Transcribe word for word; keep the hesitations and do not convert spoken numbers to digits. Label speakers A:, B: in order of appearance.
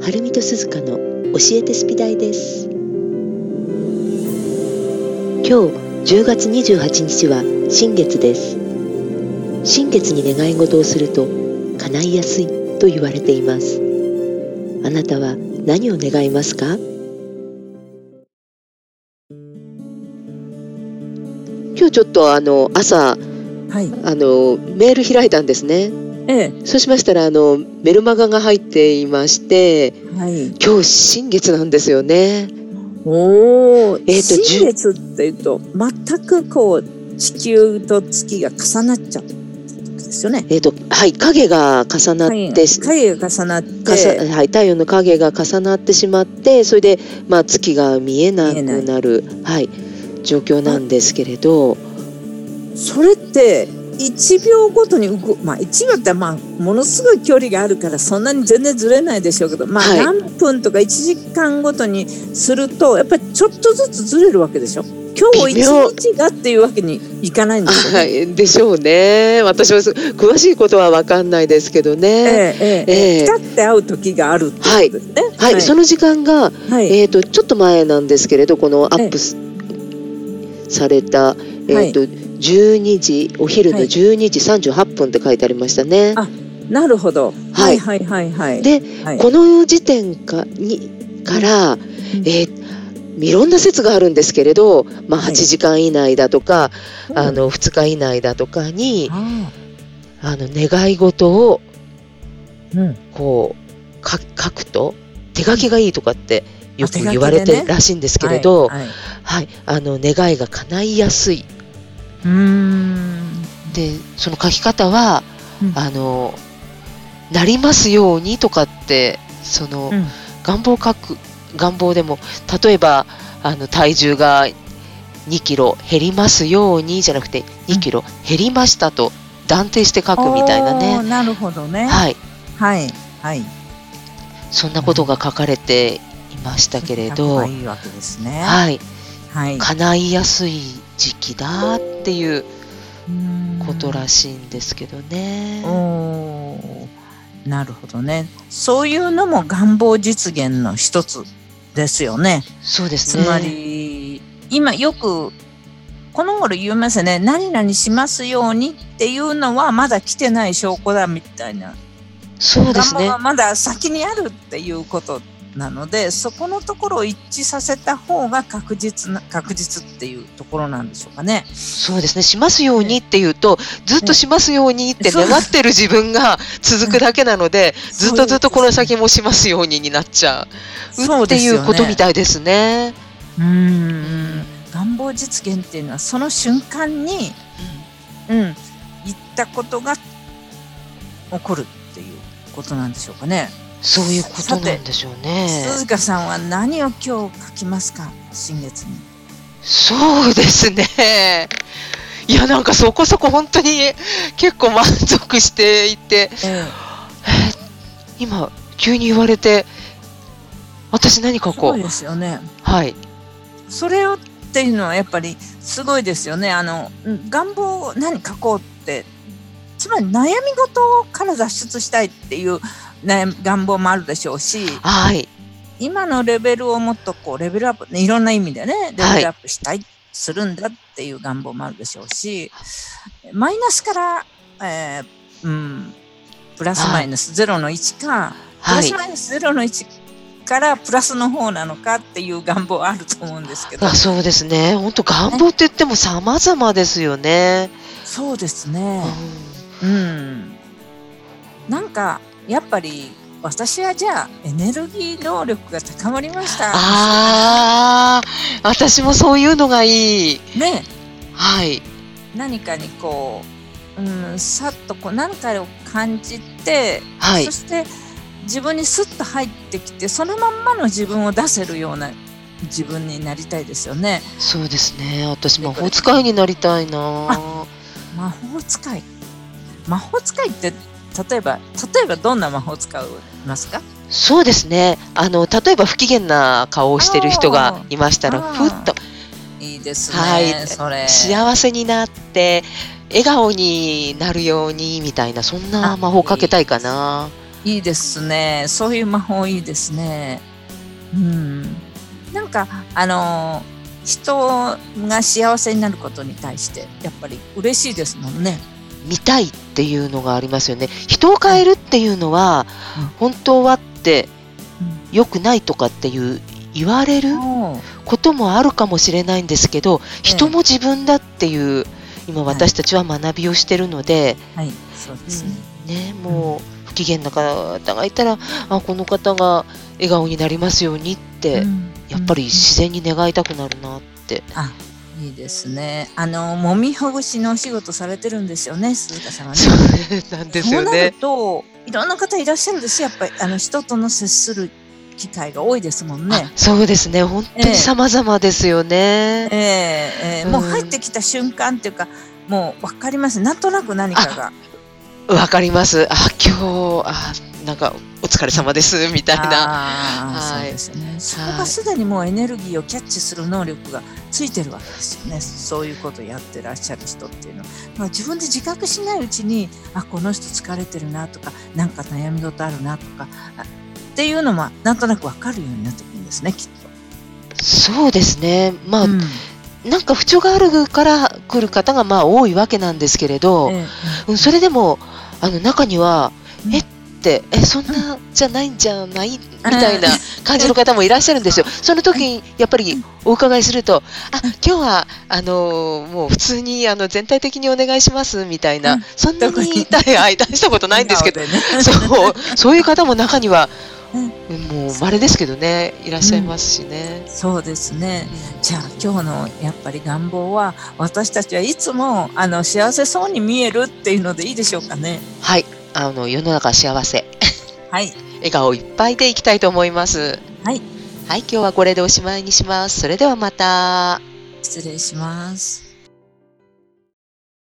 A: はるみとすずかの教えてスピダイです。今日じゅうがつにじゅうはちにちは新月です。新月に願い事をすると叶いやすいと言われています。あなたは何を願いますか？今日ちょっとあの朝、はい、あのメール開いたんですね。ええ、そうしましたらあのメルマガが入っていまして、はい、今日新月なんですよね。
B: おー、えー、と新月っていうと全くこう地球と月が重なっちゃうですよね。
A: えーとはい、影が重なって、
B: 影が重なって、
A: はい、太陽の影が重なってしまって、それで、まあ、月が見えなくなる、はい、状況なんですけれど、
B: それっていちびょうごとに動く、まあ、いちびょうってまあものすごい距離があるからそんなに全然ずれないでしょうけど、まあ、何分とかいちじかんごとにするとやっぱりちょっとずつずれるわけでしょ。今日一日がっていうわけにいかないんですよね。
A: はい、でしょうね。私は詳しいことは分かんないですけどね。え
B: えええピタッて会う時があるってことですね。
A: はい、はい、その時間が、はい、えーとちょっと前なんですけれど、このアップされた、えーとはい、じゅうにじお昼のじゅうにじさんじゅうはっぷんって書いてありましたね。
B: あ、なるほど。はいはいはいはい。
A: で、はい、この時点かにから、うん、えーいろんな説があるんですけれど、まあ、はちじかん以内だとか、はい、あのふつか以内だとかに、うん、あの願い事をこうか書くと手書きがいいとかってよく言われてるらしいんですけれど、はいはいはい、あの願いが叶いやすい。うーんでその書き方は、うん、あのなりますようにとかってその、うん、願望を書く願望でも例えばあの体重がにキロ減りますようにじゃなくてにキロ減りましたと断定して書くみたいなね。
B: なるほどね。
A: はい
B: はいはい。
A: そんなことが書かれていましたけれど、
B: いいわけですね。
A: はいはい。叶いやすい時期だっていうことらしいんですけどね。
B: おー、なるほどね。そういうのも願望実現の一つですよね。
A: そうですね。
B: つまり今よくこの頃言いますよね。何々しますようにっていうのはまだ来てない証拠だみたいな。
A: そうですね。
B: 願望がまだ先にあるっていうことなので、そこのところを一致させた方が確実な確実っていうところなんでしょうかね。
A: そうですね。しますようにっていうと、ずっとしますようにって願ってる自分が続くだけなので、ずっとずっとこの先もしますようにになっちゃうっていうことみたいですね。
B: うーん、願望実現っていうのはその瞬間に、うん、うん、言ったことが起こるっていうことなんでしょうかね。
A: そういうことなんでしょうね。
B: 鈴鹿さんは何を今日書きますか、新月に。
A: そうですね。いや、なんかそこそこ本当に結構満足していて、えーえー、今急に言われて私何書こう。
B: そうですよね。
A: はい。
B: それをっていうのはやっぱりすごいですよね。あの願望を何書こうって、つまり悩み事から脱出したいっていうね、願望もあるでしょうし、
A: はい、
B: 今のレベルをもっとこうレベルアップ、いろんな意味でねレベルアップしたい、はい、するんだっていう願望もあるでしょうし、マイナスから、えーうん、プラスマイナスゼロのいちか、はい、プラスマイナスゼロのいちからプラスの方なのかっていう願望はあると思うんですけど。
A: あ、そうですね。本当願望って言っても様々ですよね。
B: そうですね。うん、うん、なんかやっぱり私はじゃあエネルギー能力が高まりました。
A: ああ、私もそういうのがいい。
B: ね。
A: はい。
B: 何かにこう、うん、さっとこう何かを感じて、はい、そして自分にスッと入ってきて、そのまんまの自分を出せるような自分になりたいですよね。
A: そうですね。私魔法使いになりたいな。
B: あ、魔法使い。魔法使いって例えば例えばどんな魔法を使いますか？
A: そうですね。あの例えば不機嫌な顔をしてる人がいましたら、ふっと
B: いいですね。
A: はい、
B: それ
A: 幸せになって笑顔になるようにみたいな、そんな魔法をかけたいかな。
B: いいですね。そういう魔法いいですね。うん。なんか、あのー人が幸せになることに対して、やっぱり嬉しいですもんね。
A: 見たいっていうのがありますよね。人を変えるっていうのは、
B: うん
A: 本当はって
B: うん
A: 良くないとかっていう言われる
B: おー
A: こともあるかもしれないんですけど、人も自分だっていう今私たちは学びをしてるので、
B: はい、そうですね。
A: うんね、もう不機嫌な方がいたら、あ、この方が笑顔になりますようにって、
B: うん
A: やっぱり自然に願いたくなるなって。
B: あ、いいですね。あの、揉みほぐしのお仕事されてるんですよね、鈴鹿さんはね。
A: そうなんです
B: そうなる
A: よね。
B: と、いろんな方いらっしゃるんですよ。やっぱり、あの、人との接する機会が多いですもんね
A: あ。そうですね。本当に様々ですよね。
B: ええええ
A: うん
B: もう入ってきた瞬間っていうか、もう分かります。なんとなく何かが。
A: わかります。あ、今日、あ、なんかお疲れ様ですみたいな。
B: ああ、
A: はい
B: そうですよね。そこがすでにもうエネルギーをキャッチする能力がついてるわけですよね。そういうことをやってらっしゃる人っていうのは。だから自分で自覚しないうちに、あ、この人疲れてるなとか、なんか悩み事あるなとか、あっていうのもなんとなく分かるようになってくるんですね、きっと。
A: そうですね。まあ、
B: うん
A: なんか不調があるから来る方がまあ多いわけなんですけれど、
B: ええ
A: うん、それでもあの中には、
B: うん
A: えってえそんなじゃないんじゃないみたいな感じの方もいらっしゃるんですよ。その時にやっぱりお伺いすると、あ、今日はあのもう普通にあの全体的にお願いしますみたいな、
B: うん
A: そんな
B: 特に
A: に大大したことないんですけど、
B: 笑顔でね
A: そうそういう方も中には、
B: うん
A: もう稀ですけどね、いらっしゃいますしね。
B: そうですね。じゃあ今日のやっぱり願望は、私たちはいつもあの幸せそうに見えるっていうのでいいでしょうかね。
A: はい、あの世の中幸せ、
B: はい。
A: 笑顔いっぱいでいきたいと思います。
B: はい。
A: はい、今日はこれでおしまいにします。それではまた。
B: 失礼します。